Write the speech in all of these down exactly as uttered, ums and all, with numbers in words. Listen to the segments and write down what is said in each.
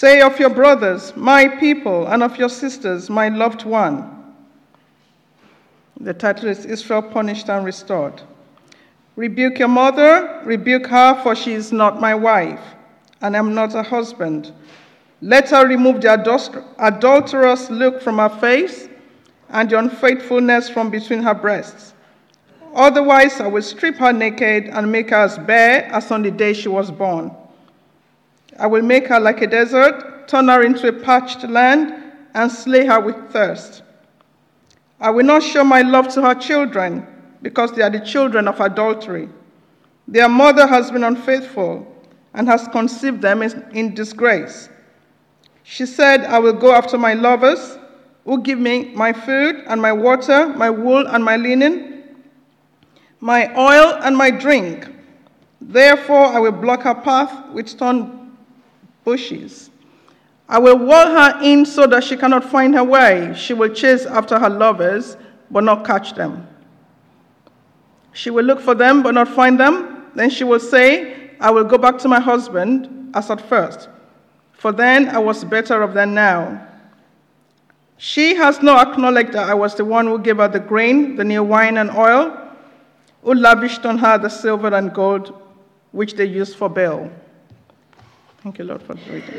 Say of your brothers, my people, and of your sisters, my loved one. The title is Israel Punished and Restored. Rebuke your mother, rebuke her, for she is not my wife, and I am not her husband. Let her remove the adulterous look from her face, and the unfaithfulness from between her breasts. Otherwise I will strip her naked and make her as bare as on the day she was born. I will make her like a desert, turn her into a parched land, and slay her with thirst. I will not show my love to her children, because they are the children of adultery. Their mother has been unfaithful and has conceived them in disgrace. She said, I will go after my lovers, who give me my food and my water, my wool and my linen, my oil and my drink. Therefore I will block her path with thorn bushes. I will wall her in so that she cannot find her way. She will chase after her lovers, but not catch them. She will look for them, but not find them. Then she will say, I will go back to my husband as at first, for then I was better off than now. She has not acknowledged that I was the one who gave her the grain, the new wine and oil, who lavished on her the silver and gold, which they used for Baal. Thank you, Lord, for the reading.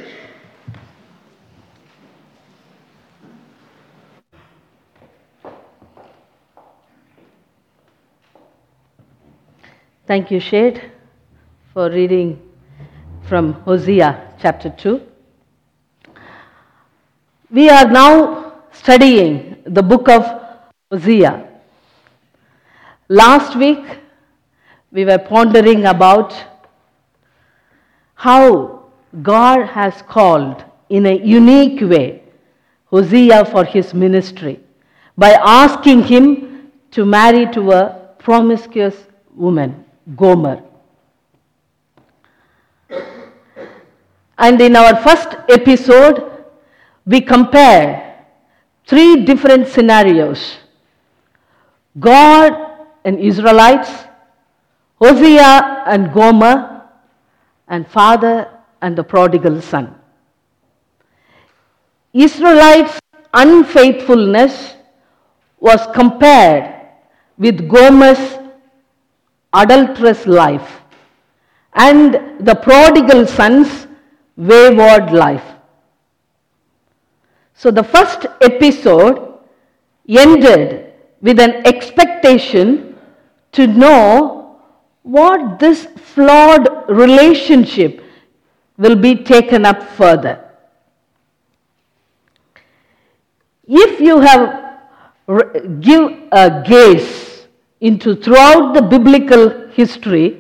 Thank you, Shade, for reading from Hosea chapter two. We are now studying the book of Hosea. Last week, we were pondering about how God has called in a unique way Hosea for his ministry by asking him to marry to a promiscuous woman, Gomer. And in our first episode, we compared three different scenarios: God and Israelites, Hosea and Gomer, and father and the prodigal son. Israelites' unfaithfulness was compared with Gomer's adulterous life and the prodigal son's wayward life. So the first episode ended with an expectation to know what this flawed relationship will be taken up further. If you have give a gaze into throughout the biblical history,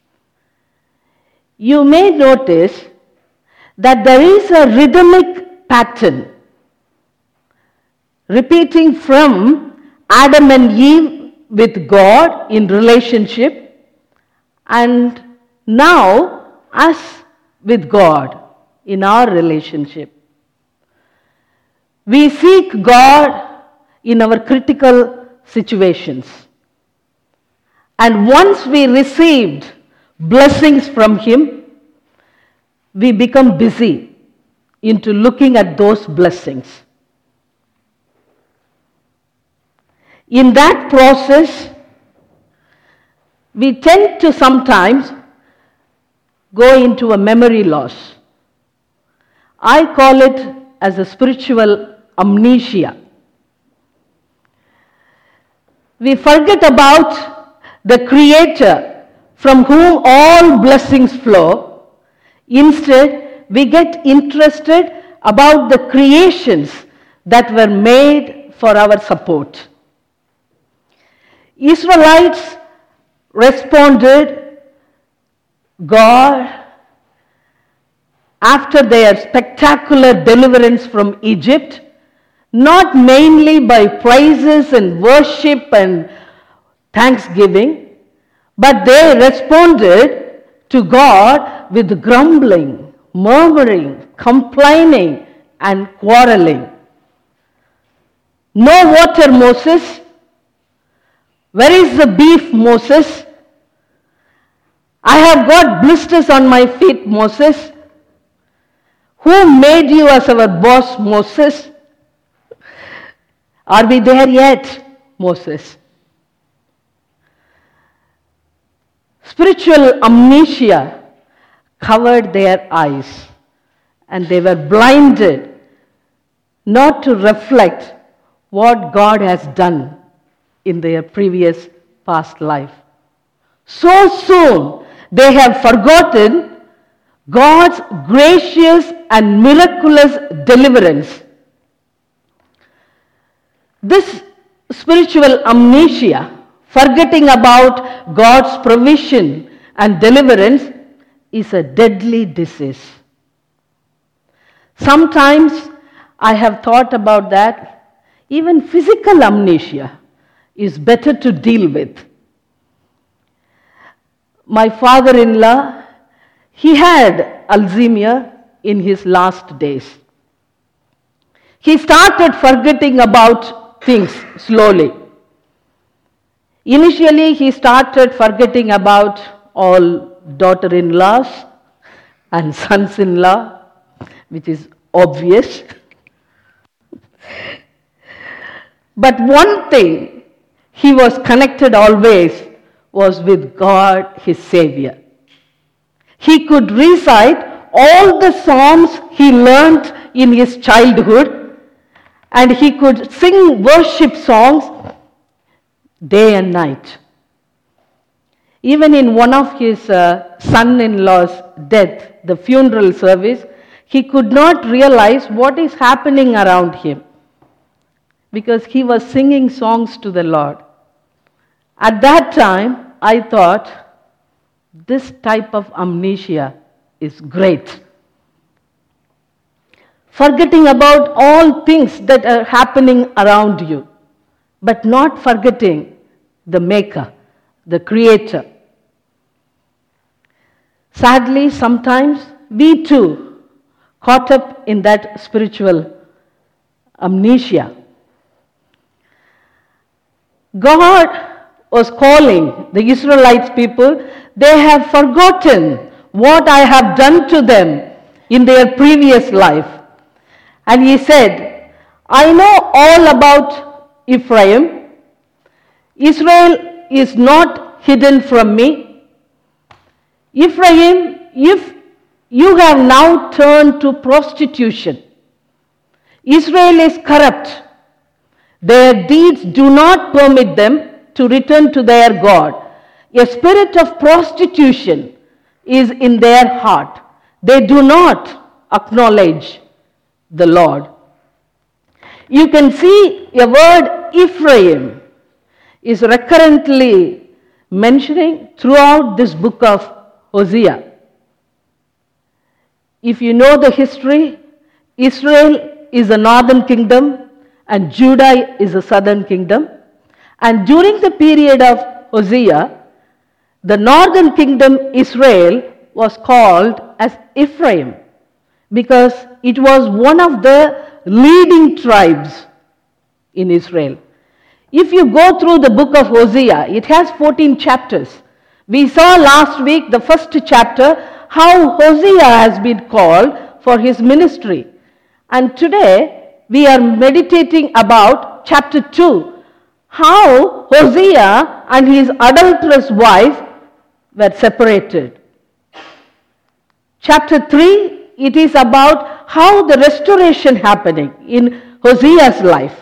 you may notice that there is a rhythmic pattern repeating from Adam and Eve with God in relationship, and now us with God in our relationship. We seek God in our critical situations. And once we received blessings from Him, we become busy into looking at those blessings. In that process, we tend to sometimes go into a memory loss. I call it as a spiritual amnesia. We forget about the Creator from whom all blessings flow. Instead, we get interested about the creations that were made for our support. Israelites responded, God, after their spectacular deliverance from Egypt, not mainly by praises and worship and thanksgiving, but they responded to God with grumbling, murmuring, complaining, and quarreling. No water, Moses. Where is the beef, Moses? I have got blisters on my feet, Moses. Who made you as our boss, Moses? Are we there yet, Moses? Spiritual amnesia covered their eyes, and they were blinded not to reflect what God has done in their previous past life. So soon they have forgotten God's gracious and miraculous deliverance. This spiritual amnesia, forgetting about God's provision and deliverance, is a deadly disease. Sometimes I have thought about that. Even physical amnesia is better to deal with. My father-in-law, he had Alzheimer's in his last days. He started forgetting about things slowly. Initially, he started forgetting about all daughter-in-laws and sons-in-law, which is obvious. But one thing he was connected always was with God, his Savior. He could recite all the psalms he learnt in his childhood, and he could sing worship songs day and night. Even in one of his uh, son-in-law's death, the funeral service, he could not realize what is happening around him because he was singing songs to the Lord. At that time, I thought, this type of amnesia is great. Forgetting about all things that are happening around you, but not forgetting the Maker, the Creator. Sadly, sometimes we too caught up in that spiritual amnesia. God was calling the Israelites people. They have forgotten what I have done to them in their previous life. And he said, I know all about Ephraim. Israel is not hidden from me. Ephraim, if you have now turned to prostitution, Israel is corrupt. Their deeds do not permit them to return to their God. A spirit of prostitution is in their heart. They do not acknowledge the Lord. You can see a word Ephraim is recurrently mentioning throughout this book of Hosea. If you know the history, Israel is a northern kingdom and Judah is a southern kingdom. And during the period of Hosea, the northern kingdom Israel was called as Ephraim because it was one of the leading tribes in Israel. If you go through the book of Hosea, it has fourteen chapters. We saw last week the first chapter, how Hosea has been called for his ministry. And today we are meditating about chapter two, how Hosea and his adulterous wife were separated. Chapter three, it is about how the restoration happening in Hosea's life.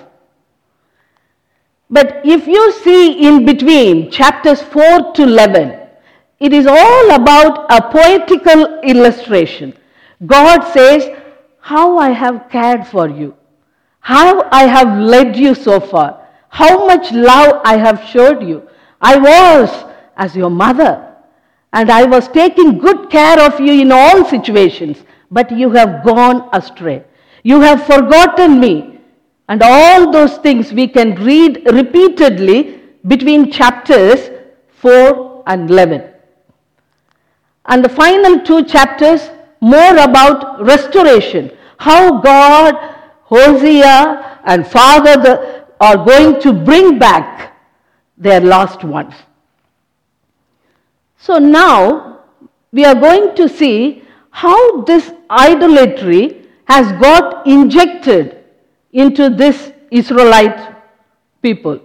But if you see in between chapters four to eleven, it is all about a poetical illustration. God says, how I have cared for you, how I have led you so far, how much love I have showed you. I was as your mother, and I was taking good care of you in all situations, but you have gone astray. You have forgotten me. And all those things we can read repeatedly between chapters four and eleven. And the final two chapters, more about restoration. How God, Hosea, and Father the, are going to bring back their lost ones. So now we are going to see how this idolatry has got injected into this Israelite people.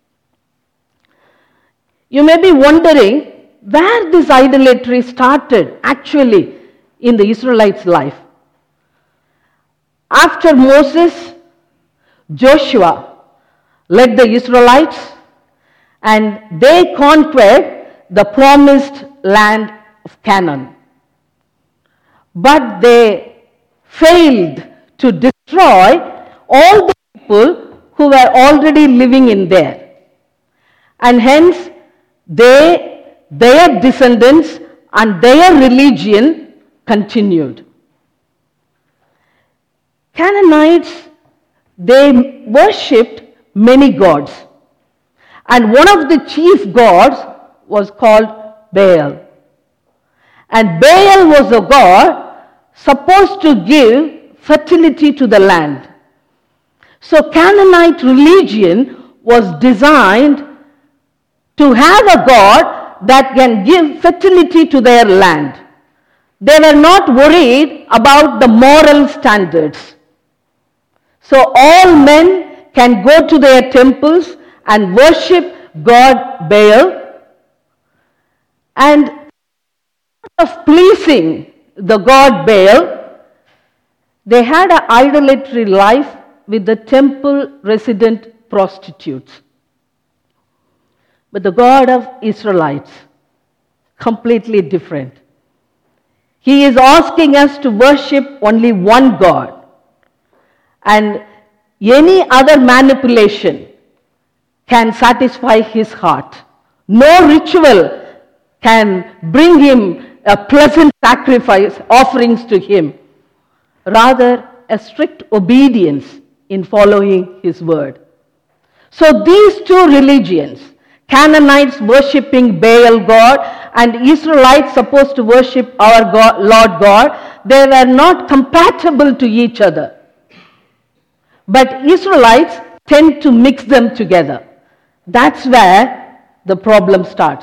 You may be wondering where this idolatry started actually in the Israelites' life. After Moses, Joshua led the Israelites and they conquered the promised land of Canaan. But they failed to destroy all the people who were already living in there. And hence, they, their descendants and their religion continued. Canaanites, they worshipped many gods. And one of the chief gods was called Baal. And Baal was a god supposed to give fertility to the land. So Canaanite religion was designed to have a god that can give fertility to their land. They were not worried about the moral standards. So all men can go to their temples and worship God Baal. And of pleasing the god Baal, they had an idolatry life with the temple resident prostitutes. But the God of Israelites, completely different. He is asking us to worship only one God. And any other manipulation can satisfy his heart. No ritual can bring him a pleasant sacrifice, offerings to him. Rather, a strict obedience in following his word. So these two religions, Canaanites worshipping Baal God and Israelites supposed to worship our God, Lord God, they were not compatible to each other. But Israelites tend to mix them together. That's where the problem starts.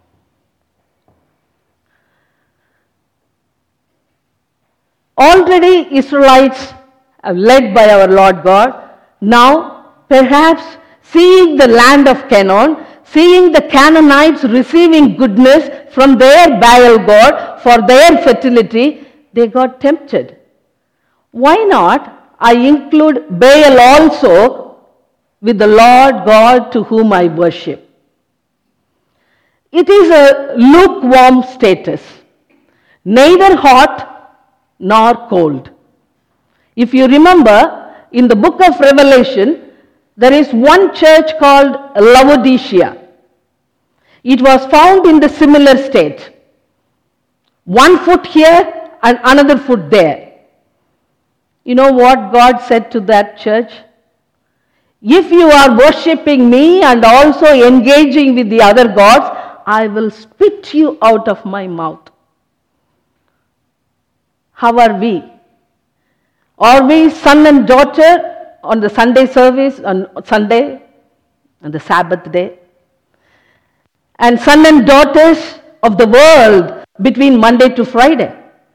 Already Israelites are led by our Lord God. Now, perhaps seeing the land of Canaan, seeing the Canaanites receiving goodness from their Baal God for their fertility, they got tempted. Why not I include Baal also with the Lord God to whom I worship? It is a lukewarm status, neither hot nor cold. If you remember, in the book of Revelation, there is one church called Laodicea. It was found in the similar state. One foot here and another foot there. You know what God said to that church? If you are worshipping me and also engaging with the other gods, I will spit you out of my mouth. How are we? Are we son and daughter on the Sunday service, on Sunday, on the Sabbath day? And son and daughters of the world between Monday to Friday?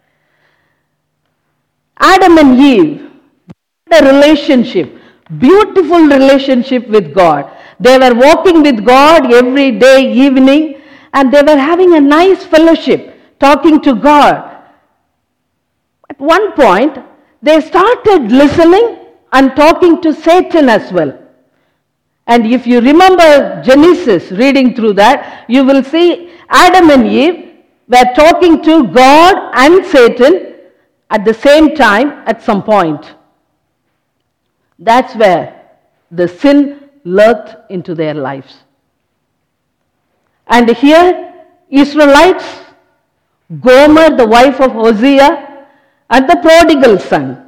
Adam and Eve had a relationship, beautiful relationship with God. They were walking with God every day, evening, and they were having a nice fellowship, talking to God. At one point, they started listening and talking to Satan as well. And if you remember Genesis, reading through that, you will see Adam and Eve were talking to God and Satan at the same time at some point. That's where the sin lurked into their lives. And here, Israelites, Gomer, the wife of Hosea, and the prodigal son,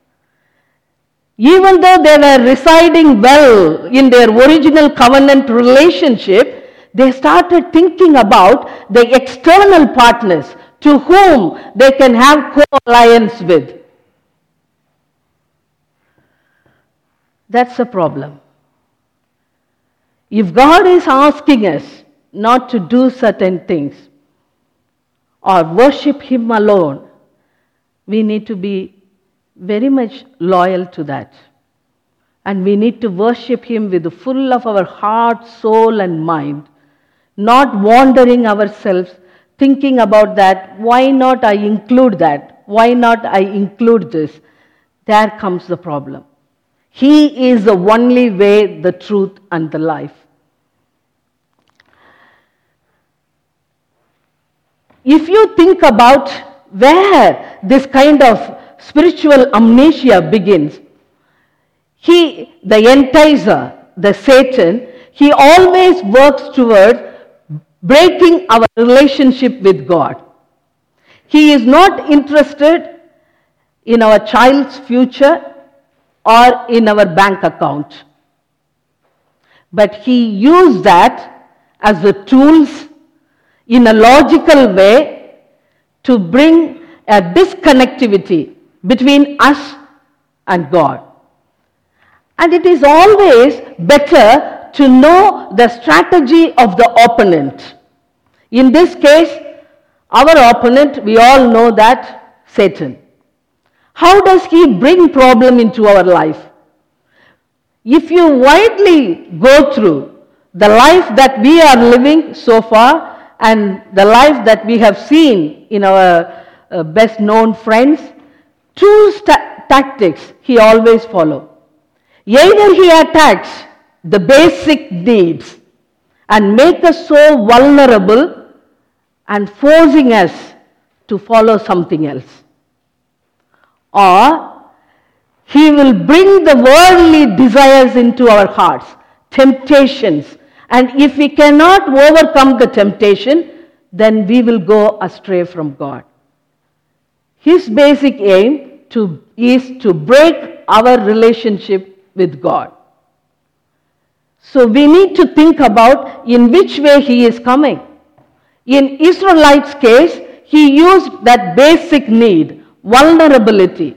even though they were residing well in their original covenant relationship, they started thinking about the external partners to whom they can have co-alliance with. That's the problem. If God is asking us not to do certain things or worship Him alone, we need to be very much loyal to that. And we need to worship Him with the full of our heart, soul, and mind, not wandering ourselves, thinking about that, why not I include that? Why not I include this? There comes the problem. He is the only way, the truth, and the life. If you think about where this kind of spiritual amnesia begins, he, the enticer, the Satan, he always works towards breaking our relationship with God. He is not interested in our child's future or in our bank account. But he used that as the tools in a logical way to bring a disconnectivity between us and God. And it is always better to know the strategy of the opponent. In this case, our opponent, we all know that, Satan. How does he bring problem into our life? If you widely go through the life that we are living so far and the life that we have seen in our uh, best known friends, two sta- tactics he always follows. Either he attacks the basic needs and make us so vulnerable and forcing us to follow something else. Or he will bring the worldly desires into our hearts, temptations. And if we cannot overcome the temptation, then we will go astray from God. His basic aim to, is to break our relationship with God. So we need to think about in which way he is coming. In Israelites' case, he used that basic need, vulnerability.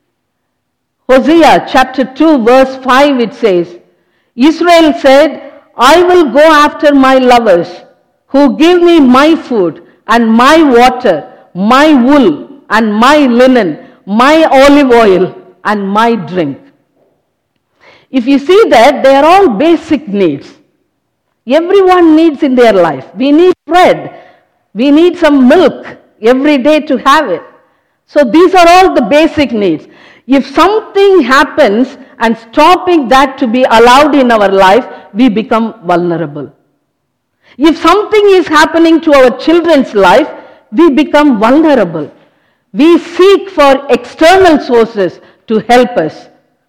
Hosea chapter two verse five, it says, Israel said, I will go after my lovers who give me my food and my water, my wool and my linen, my olive oil and my drink. If you see that, they are all basic needs. Everyone needs in their life. We need bread. We need some milk every day to have it. So these are all the basic needs. If something happens and stopping that to be allowed in our life, we become vulnerable. If something is happening to our children's life, we become vulnerable. We seek for external sources to help us.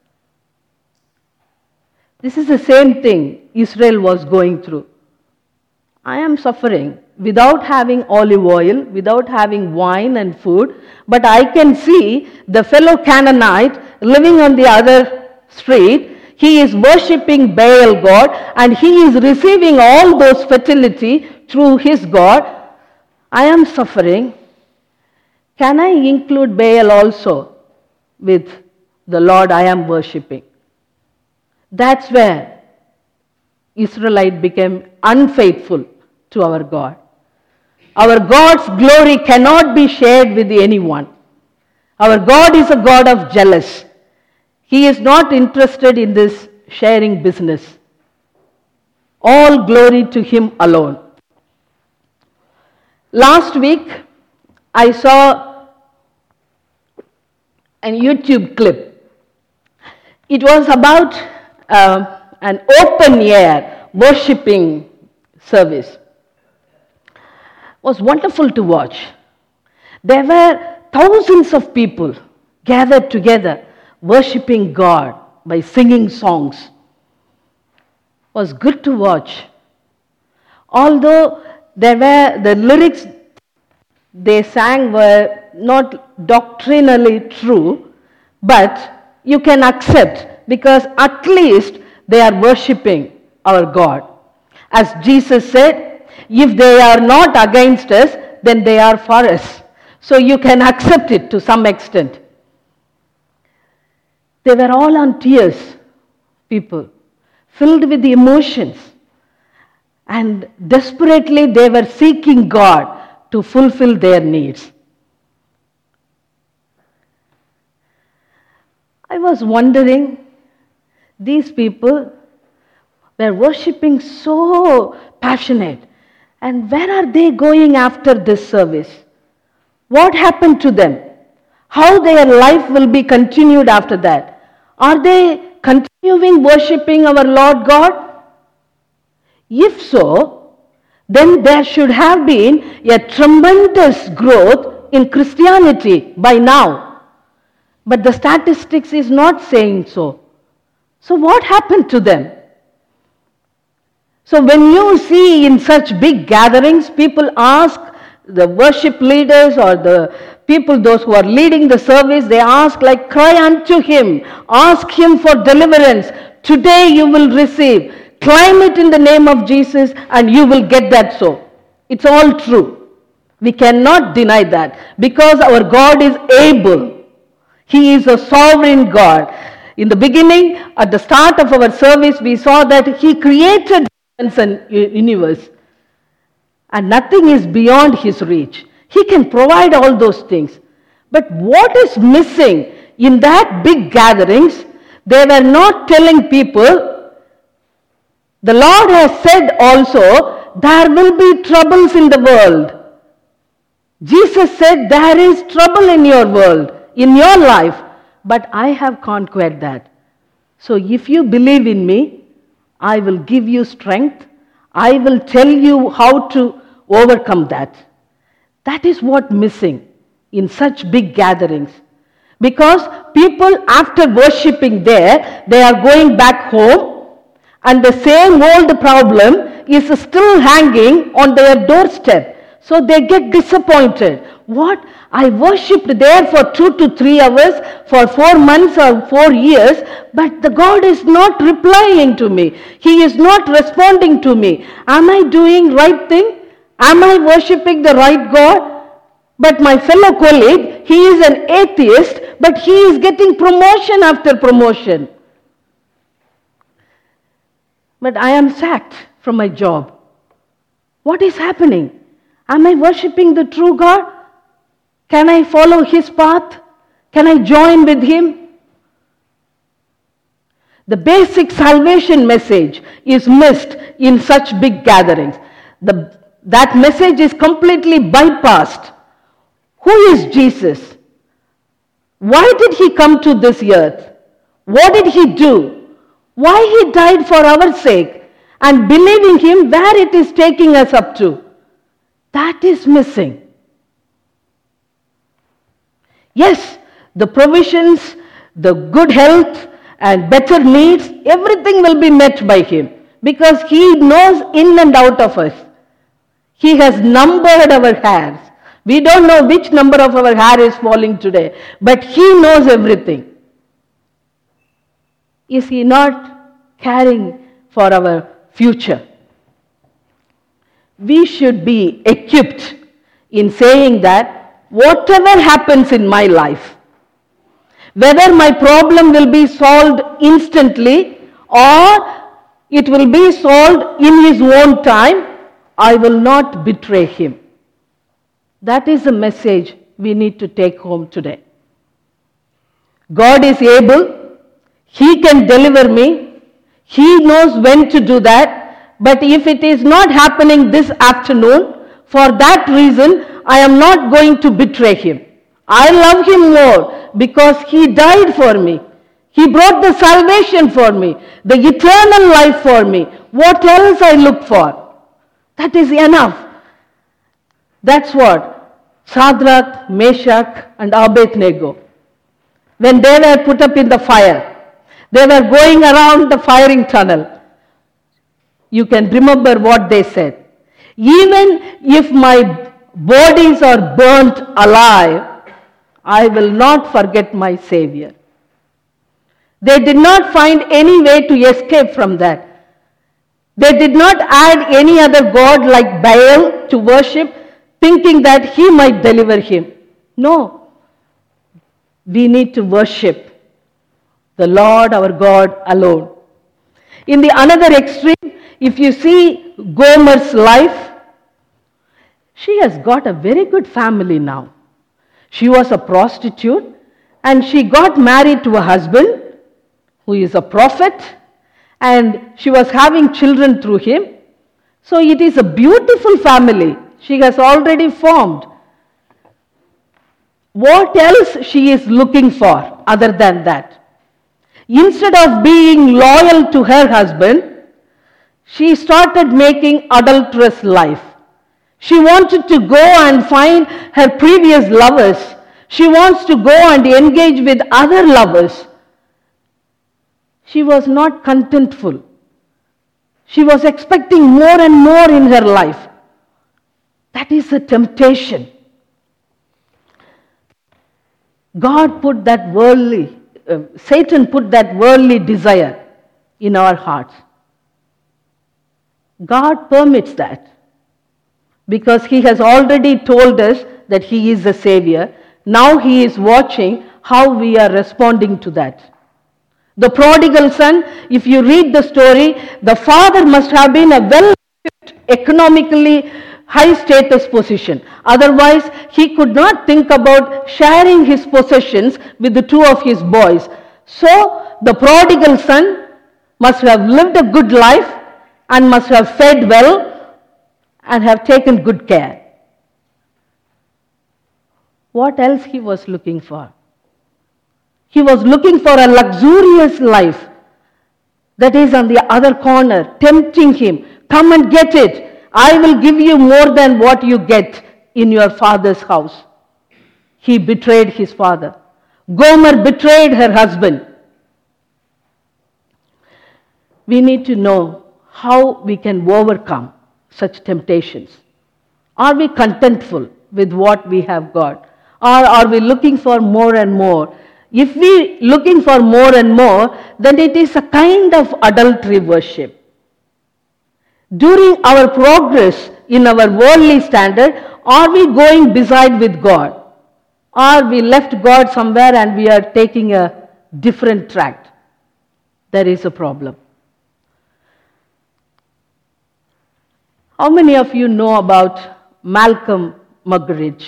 This is the same thing Israel was going through. I am suffering without having olive oil, without having wine and food, but I can see the fellow Canaanite living on the other street. He is worshipping Baal God and he is receiving all those fertility through his God. I am suffering. Can I include Baal also with the Lord I am worshipping? That's where Israelite became unfaithful to our God. Our God's glory cannot be shared with anyone. Our God is a God of jealous. He is not interested in this sharing business. All glory to Him alone. Last week, I saw a YouTube clip. It was about uh, an open-air worshipping service. It was wonderful to watch. There were thousands of people gathered together worshipping God by singing songs. It was good to watch. Although there were the lyrics they sang were not doctrinally true, but you can accept because at least they are worshipping our God. As Jesus said, if they are not against us, then they are for us. So you can accept it to some extent. They were all on tears, people, filled with the emotions. And desperately they were seeking God to fulfill their needs. I was wondering, these people were worshipping so passionate. And where are they going after this service? What happened to them? How their life will be continued after that? Are they continuing worshipping our Lord God? If so, then there should have been a tremendous growth in Christianity by now. But the statistics is not saying so. So what happened to them? So when you see in such big gatherings, people ask the worship leaders or the people, those who are leading the service, they ask like, cry unto him, ask him for deliverance. Today you will receive. Claim it in the name of Jesus and you will get that so. It's all true. We cannot deny that because our God is able. He is a sovereign God. In the beginning, at the start of our service, we saw that he created and universe. And nothing is beyond his reach. He can provide all those things. But what is missing in that big gatherings, they were not telling people, the Lord has said also, there will be troubles in the world. Jesus said, there is trouble in your world, in your life, but I have conquered that. So if you believe in me, I will give you strength. I will tell you how to overcome that. That is what missing in such big gatherings. Because people, after worshipping there, they are going back home and the same old problem is still hanging on their doorstep. So they get disappointed. What? I worshipped there for two to three hours, for four months or four years, but the God is not replying to me. He is not responding to me. Am I doing right thing? Am I worshipping the right God? But my fellow colleague, he is an atheist, but he is getting promotion after promotion. But I am sacked from my job. What is happening? Am I worshipping the true God? Can I follow his path? Can I join with him? The basic salvation message is missed in such big gatherings. The, that message is completely bypassed. Who is Jesus? Why did he come to this earth? What did he do? Why he died for our sake? And believing him, where it is taking us up to? That is missing. Yes, the provisions, the good health and better needs, everything will be met by him because he knows in and out of us. He has numbered our hairs. We don't know which number of our hair is falling today, but he knows everything. Is he not caring for our future? We should be equipped in saying that whatever happens in my life, whether my problem will be solved instantly or it will be solved in his own time, I will not betray him. That is the message we need to take home today. God is able. He can deliver me. He knows when to do that. But if it is not happening this afternoon, for that reason, I am not going to betray him. I love him more because he died for me. He brought the salvation for me, the eternal life for me. What else I look for? That is enough. That's what Shadrach, Meshach and Abednego, when they were put up in the fire, they were going around the firing tunnel. You can remember what they said. Even if my bodies are burnt alive, I will not forget my Savior. They did not find any way to escape from that. They did not add any other god like Baal to worship, thinking that he might deliver him. No. We need to worship the Lord our God alone. In the another extreme, if you see Gomer's life, she has got a very good family now. She was a prostitute And she got married to a husband who is a prophet, and she was having children through him. So it is a beautiful family she has already formed. What else she is looking for other than that? Instead of being loyal to her husband, she started making adulterous life. She wanted to go and find her previous lovers. She wants to go and engage with other lovers. She was not contentful. She was expecting more and more in her life. That is a temptation. God put that worldly, uh, Satan put that worldly desire in our hearts. God permits that because He has already told us that He is the Savior. Now He is watching how we are responding to that. The prodigal son, if you read the story, the father must have been a well-equipped, economically high status position. Otherwise, he could not think about sharing his possessions with the two of his boys. So, the prodigal son must have lived a good life and must have fed well and have taken good care. What else he was looking for? He was looking for a luxurious life that is on the other corner, tempting him. Come and get it. I will give you more than what you get in your father's house. He betrayed his father. Gomer betrayed her husband. We need to know how we can overcome such temptations. Are we contentful with what we have got? Or are we looking for more and more? If we looking for more and more, then it is a kind of adultery worship. During our progress in our worldly standard, are we going beside with God? Or we left God somewhere and we are taking a different track? There is a problem. How many of you know about Malcolm Muggeridge?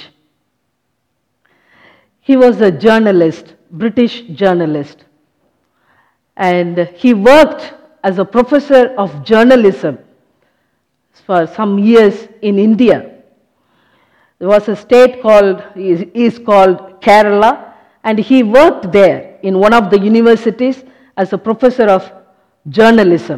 He was a journalist, British journalist, and he worked as a professor of journalism for some years in India. There was a state called, is called Kerala, and he worked there in one of the universities as a professor of journalism.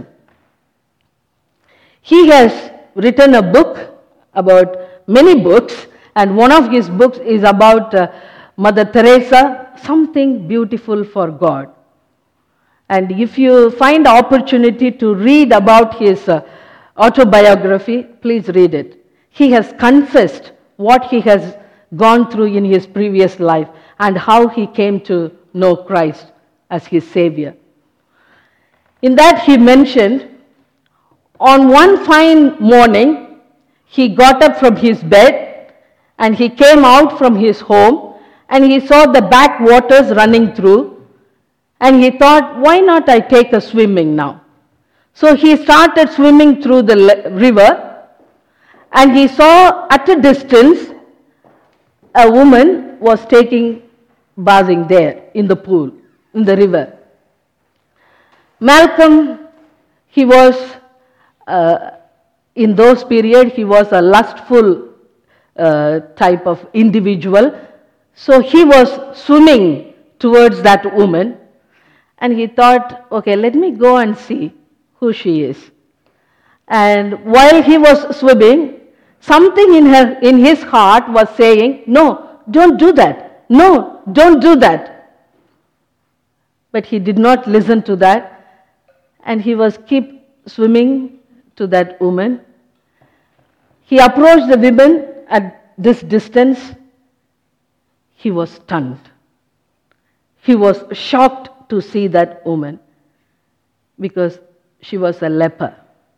He has written a book about many books, and one of his books is about uh, Mother Teresa, Something Beautiful for God. And if you find opportunity to read about his uh, autobiography, please read it. He has confessed what he has gone through in his previous life and how he came to know Christ as his Savior. In that he mentioned, on one fine morning, he got up from his bed and he came out from his home and he saw the backwaters running through, and he thought, why not I take a swimming now? So he started swimming through the river, and he saw at a distance a woman was taking bathing there in the pool, in the river. Malcolm, he was, uh, in those periods, he was a lustful uh, type of individual. So he was swimming towards that woman, and he thought, okay, let me go and see who she is. And while he was swimming, something in her, in his heart was saying, no, don't do that. No, don't do that. But he did not listen to that, and he was keep swimming to that woman. He approached the woman at this distance. He was stunned. He was shocked to see that woman because she was a leper.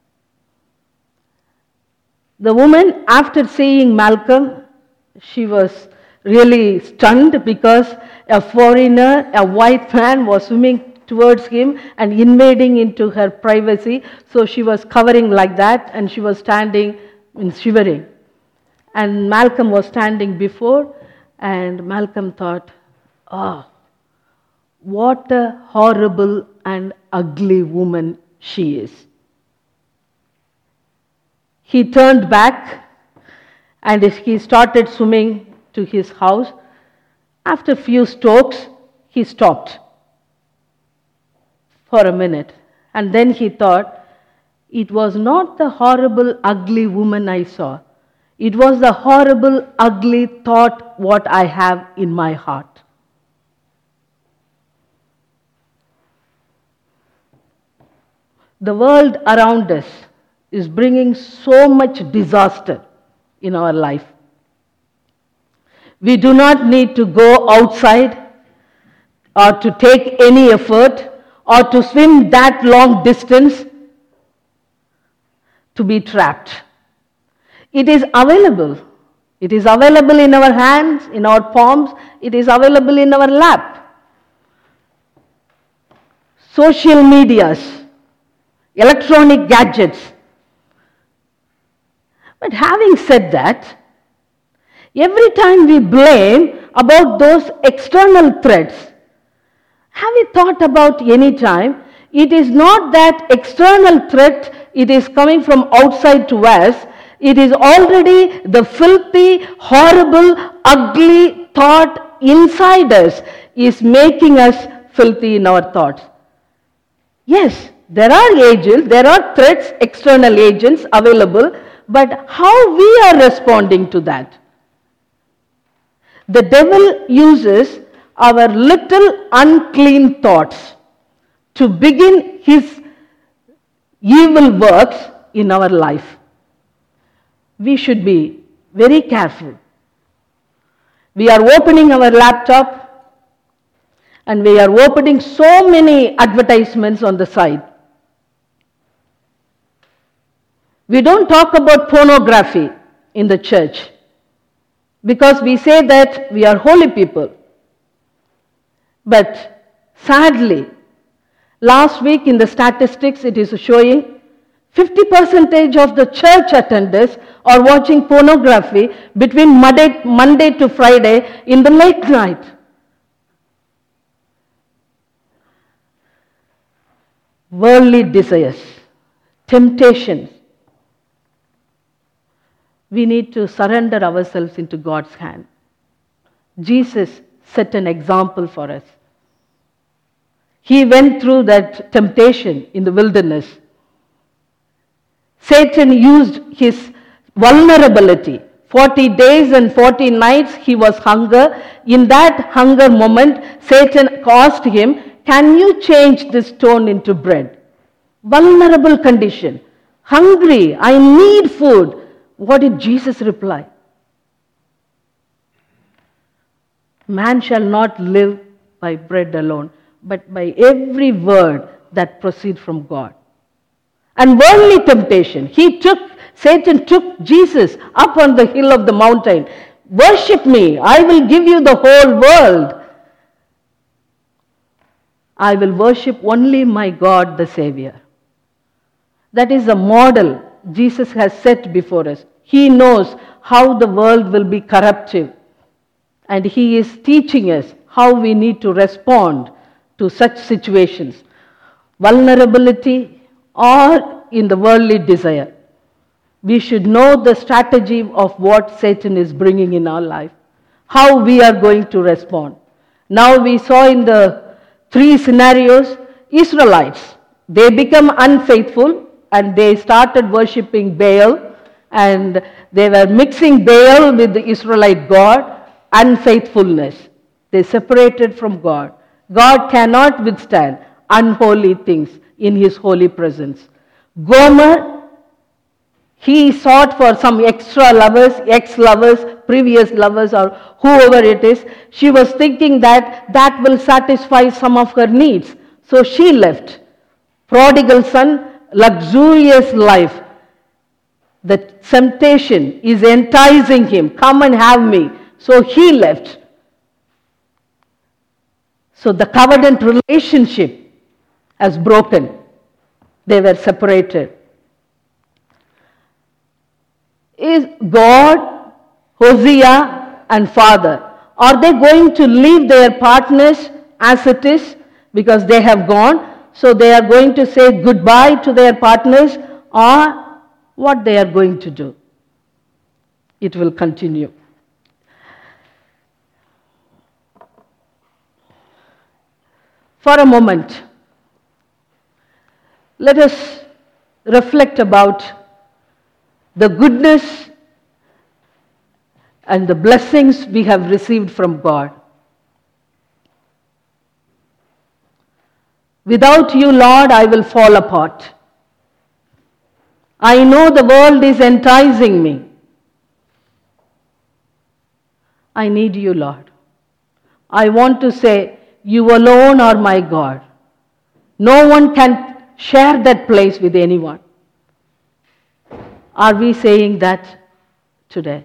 The woman, after seeing Malcolm, she was really stunned because a foreigner, a white man, was swimming towards him and invading into her privacy. So she was covering like that and she was standing and shivering. And Malcolm was standing before. And Malcolm thought, oh, what a horrible and ugly woman she is. He turned back and he started swimming to his house. After a few strokes, he stopped for a minute. And then he thought, it was not the horrible, ugly woman I saw. It was the horrible, ugly thought what I have in my heart. The world around us is bringing so much disaster in our life. We do not need to go outside or to take any effort or to swim that long distance to be trapped. It is available. It is available in our hands, in our palms. It is available in our lap. Social medias, electronic gadgets. But having said that, every time we blame about those external threats, have you thought about any time it is not that external threat, it is coming from outside to us, it is already the filthy, horrible, ugly thought inside us is making us filthy in our thoughts. Yes, there are agents, there are threats, external agents available, but how we are responding to that? The devil uses our little unclean thoughts to begin his evil works in our life. We should be very careful. We are opening our laptop and we are opening so many advertisements on the side. We don't talk about pornography in the church because we say that we are holy people. But sadly, last week in the statistics it is showing fifty percent of the church attenders are watching pornography between Monday, Monday to Friday in the late night. Worldly desires, temptations. We need to surrender ourselves into God's hand. Jesus set an example for us. He went through that temptation in the wilderness. Satan used his vulnerability. forty days and forty nights he was hunger. In that hunger moment, Satan asked him, can you change this stone into bread? Vulnerable condition. Hungry, I need food. What did Jesus reply? Man shall not live by bread alone, but by every word that proceeds from God. And worldly temptation. He took, Satan took Jesus up on the hill of the mountain. Worship me, I will give you the whole world. I will worship only my God, the Savior. That is the model Jesus has set before us. He knows how the world will be corruptive. And He is teaching us how we need to respond to such situations. Vulnerability or in the worldly desire. We should know the strategy of what Satan is bringing in our life. How we are going to respond. Now we saw in the three scenarios, Israelites, they become unfaithful and they started worshipping Baal and they were mixing Baal with the Israelite God, unfaithfulness. They separated from God. God cannot withstand unholy things in His holy presence. Gomer, he sought for some extra lovers, ex-lovers, previous lovers or whoever it is. She was thinking that that will satisfy some of her needs. So she left. Prodigal son, luxurious life. The temptation is enticing him. Come and have me. So he left. So the covenant relationship has broken. They were separated. Is God, Hosea and father, are they going to leave their partners as it is because they have gone. So they are going to say goodbye to their partners, or what they are going to do. It will continue. For a moment, let us reflect about the goodness and the blessings we have received from God. Without you, Lord, I will fall apart. I know the world is enticing me. I need you, Lord. I want to say, you alone are my God. No one can share that place with anyone. Are we saying that today?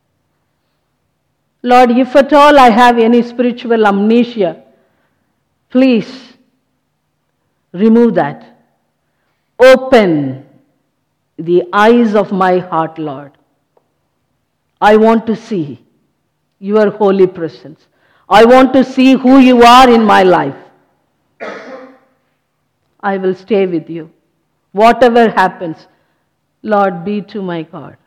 Lord, if at all I have any spiritual amnesia, please remove that. Open the eyes of my heart, Lord. I want to see your holy presence. I want to see who you are in my life. I will stay with you. Whatever happens, Lord, be to my God.